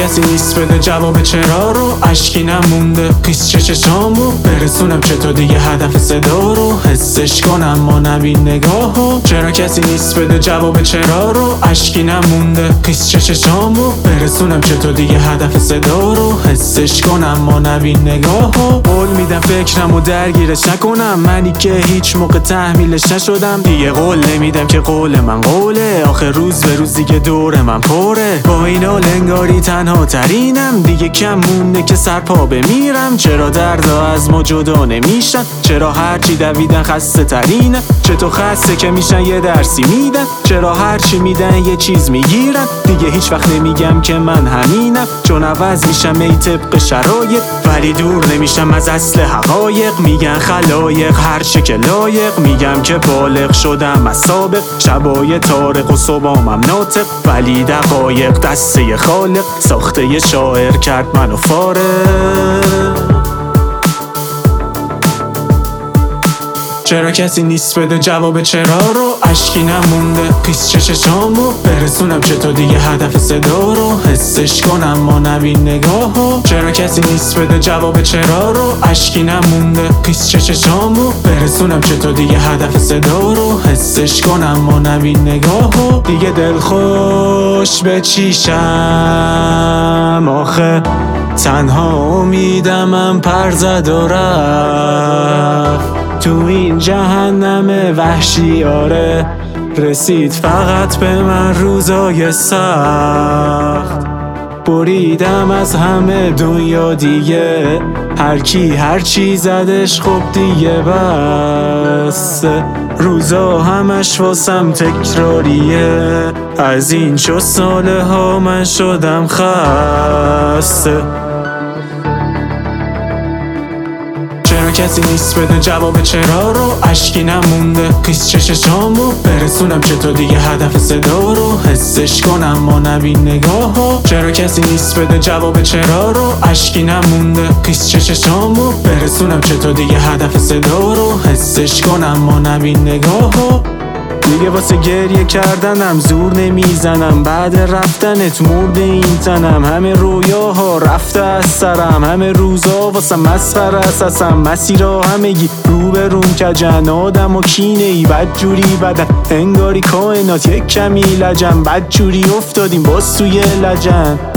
کسی نیست بده جواب چرا رو، اشکی نمونده خیس چشامو برسونم چطور دیگه هدف صدا رو حسش کنم ما نبین نگاهو. چرا کسی نیست بده جواب چرا رو، اشکی نمونده خیس چشامو برسونم چطور دیگه هدف صدا رو حسش کنم ما نبین نگاهو. قول میدم فکرمو درگیرش نکنم، منی که هیچ موقع تحمیلش نشدم. دیگه قول نمیدم که قول من قوله، آخه روز به روز دیگه دور من پره. با این حال انگاری تنها ترینم، دیگه کم مونده که سرپا بمیرم. چرا دردا از ما جدا نمیشن، چرا هرچی دویدن خسته ترینه، چطور خسته که میشن یه درسی میدن، چرا هرچی میدن یه چیز میگیرن. دیگه هیچ وقت نمیگم که من همینم، چون عوض میشم ای طبق شرایط، ولی دور نمیشم از اصل حقایق. میگن خلایق هرچی که لایق، میگم که بالغ شدم از سابق. شبای طارق و صبحامم ناطق، ولی دقایق دسته خالق ساخته یه شاعر کرد منو فارغ. چرا کسی نیست بده جواب چرا رو، اشکی نمونده خیس چشامو برسونم چطور دیگه هدف صدا رو حسش کنم ما نبین نگاهو. چرا کسی نیست بده جواب چرا رو، اشکی نمونده خیس چشامو برسونم چطور دیگه هدف صدا رو حسش کنم ما نبین نگاهو. دیگه دل خوش به چیشم آخه تنها امیدمم پر زد و رفت تو این جهنم وحشی. آره رسید فقط به من روزای سخت، بریدم از همه دنیا دیگه، هر کی هر چی زدش خب دیگه بس. روزا همش واسم تکراریه، از این چو ساله ها من شدم خسته. چرا کسی نیست بده جواب چرا رو، اشکی نمونده خیس چشامو برسونم چطور دیگه هدف صدا رو حسش کنم ما نبین نگاهو. چرا کسی نیست بده جواب چرا رو، اشکی نمونده خیس چشامو برسونم چطور دیگه هدف صدا رو حسش کنم ما نبین نگاهو. دیگه واسه گریه کردنم زور نمیزنم، بعد رفتنت مرد این تنم. همه رویاها رفته از سرم، همه روزا واسه مسخره اساسم. مسیرها همگی رو به روم کجن، آدم و کینه ای بدجوری بدن، انگاری کائنات یک کمی لجن. بدجوری افتادیم باز توی لجن.